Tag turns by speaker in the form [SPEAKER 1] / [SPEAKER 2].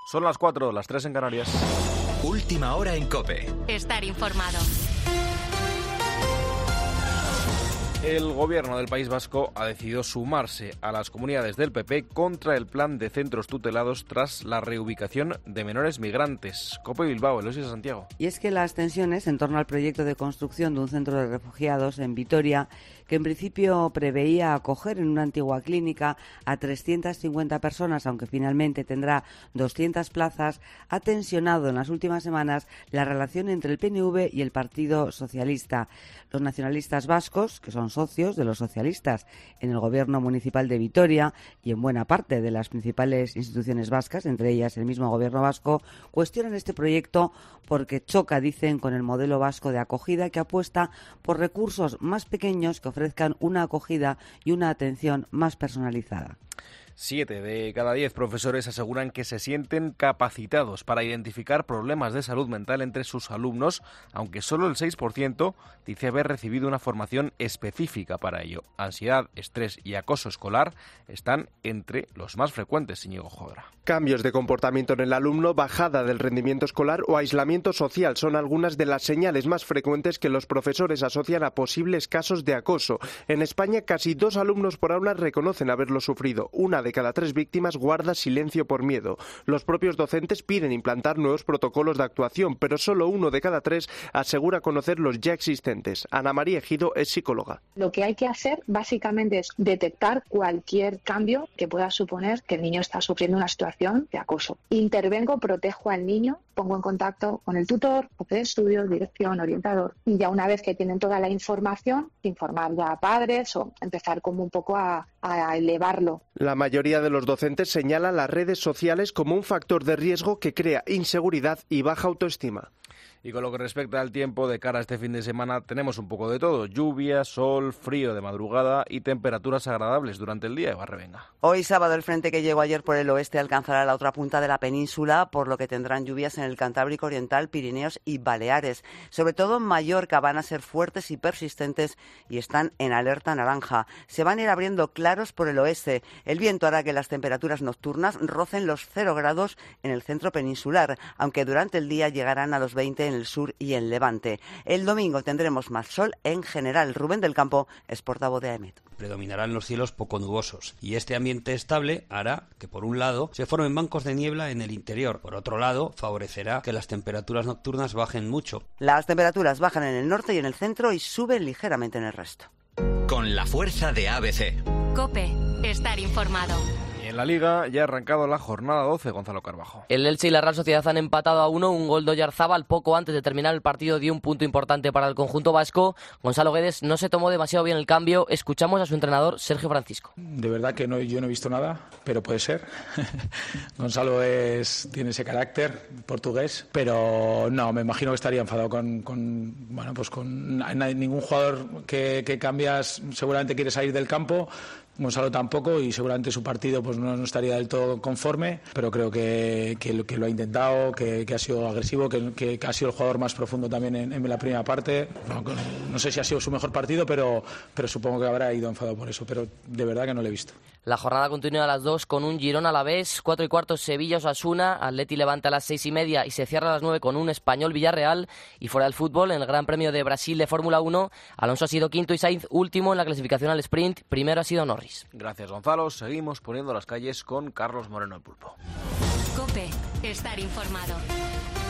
[SPEAKER 1] Son las 4, las 3 en Canarias.
[SPEAKER 2] Última hora en COPE.
[SPEAKER 3] Estar informado.
[SPEAKER 1] El gobierno del País Vasco ha decidido sumarse a las comunidades del PP contra el plan de centros tutelados tras la reubicación de menores migrantes. COPE Bilbao, Elosia Santiago.
[SPEAKER 4] Y es que las tensiones en torno al proyecto de construcción de un centro de refugiados en Vitoria, que en principio preveía acoger en una antigua clínica a 350 personas, aunque finalmente tendrá 200 plazas, ha tensionado en las últimas semanas la relación entre el PNV y el Partido Socialista. Los nacionalistas vascos, que son socios de los socialistas en el gobierno municipal de Vitoria y en buena parte de las principales instituciones vascas, entre ellas el mismo gobierno vasco, cuestionan este proyecto porque choca, dicen, con el modelo vasco de acogida que apuesta por recursos más pequeños que ofrezcan una acogida y una atención más personalizada.
[SPEAKER 1] 7 de cada 10 profesores aseguran que se sienten capacitados para identificar problemas de salud mental entre sus alumnos, aunque solo el 6% dice haber recibido una formación específica para ello. Ansiedad, estrés y acoso escolar están entre los más frecuentes, Íñigo Jodra.
[SPEAKER 5] Cambios de comportamiento en el alumno, bajada del rendimiento escolar o aislamiento social son algunas de las señales más frecuentes que los profesores asocian a posibles casos de acoso. En España, casi 2 alumnos por aula reconocen haberlo sufrido. Una de cada 3 víctimas guarda silencio por miedo. Los propios docentes piden implantar nuevos protocolos de actuación, pero solo 1 de cada 3 asegura conocer los ya existentes. Ana María Ejido es psicóloga.
[SPEAKER 6] Lo que hay que hacer básicamente es detectar cualquier cambio que pueda suponer que el niño está sufriendo una situación de acoso. Intervengo, protejo al niño, pongo en contacto con el tutor, jefe de estudios, dirección, orientador, y ya una vez que tienen toda la información, informar ya a padres o empezar como un poco a elevarlo.
[SPEAKER 5] La mayoría de los docentes señala las redes sociales como un factor de riesgo que crea inseguridad y baja autoestima.
[SPEAKER 1] Y con lo que respecta al tiempo, de cara a este fin de semana tenemos un poco de todo. Lluvia, sol, frío de madrugada y temperaturas agradables durante el día. Revenga.
[SPEAKER 4] Hoy sábado el frente que llegó ayer por el oeste alcanzará la otra punta de la península, por lo que tendrán lluvias en el Cantábrico Oriental, Pirineos y Baleares. Sobre todo en Mallorca van a ser fuertes y persistentes y están en alerta naranja. Se van a ir abriendo claros por el oeste. El viento hará que las temperaturas nocturnas rocen los 0 grados en el centro peninsular, aunque durante el día llegarán a los 20 en el sur y en Levante. El domingo tendremos más sol en general. Rubén del Campo es portavoz de AEMET.
[SPEAKER 7] Predominarán los cielos poco nubosos y este ambiente estable hará que, por un lado, se formen bancos de niebla en el interior. Por otro lado, favorecerá que las temperaturas nocturnas bajen mucho.
[SPEAKER 4] Las temperaturas bajan en el norte y en el centro y suben ligeramente en el resto.
[SPEAKER 2] Con la fuerza de ABC.
[SPEAKER 3] COPE. Estar informado.
[SPEAKER 1] En la Liga ya ha arrancado la jornada 12, Gonzalo Carbajo.
[SPEAKER 8] El Elche y la Real Sociedad han empatado a 1, un gol de Oyarzábal poco antes de terminar el partido dio un punto importante para el conjunto vasco. Gonzalo Guedes no se tomó demasiado bien el cambio. Escuchamos a su entrenador Sergio Francisco.
[SPEAKER 9] De verdad que yo no he visto nada, pero puede ser. Gonzalo tiene ese carácter portugués, pero no, me imagino que estaría enfadado con ningún jugador que cambias seguramente quiere salir del campo. Gonzalo tampoco y seguramente su partido pues no estaría del todo conforme, pero creo que lo ha intentado, que ha sido agresivo, que ha sido el jugador más profundo también en la primera parte. No sé si ha sido su mejor partido, pero supongo que habrá ido enfadado por eso, pero de verdad que no lo he visto.
[SPEAKER 8] La jornada continúa a las 2 con un Girona Alavés, 4:15 Sevilla-Osasuna, Atleti Levante a las 6:30 y se cierra a las 9 con un Español Villarreal. Y fuera del fútbol, en el Gran Premio de Brasil de Fórmula 1, Alonso ha sido quinto y Sainz último en la clasificación al sprint, primero ha sido Norris.
[SPEAKER 1] Gracias, Gonzalo. Seguimos poniendo las calles con Carlos Moreno el Pulpo.
[SPEAKER 3] COPE. Estar informado.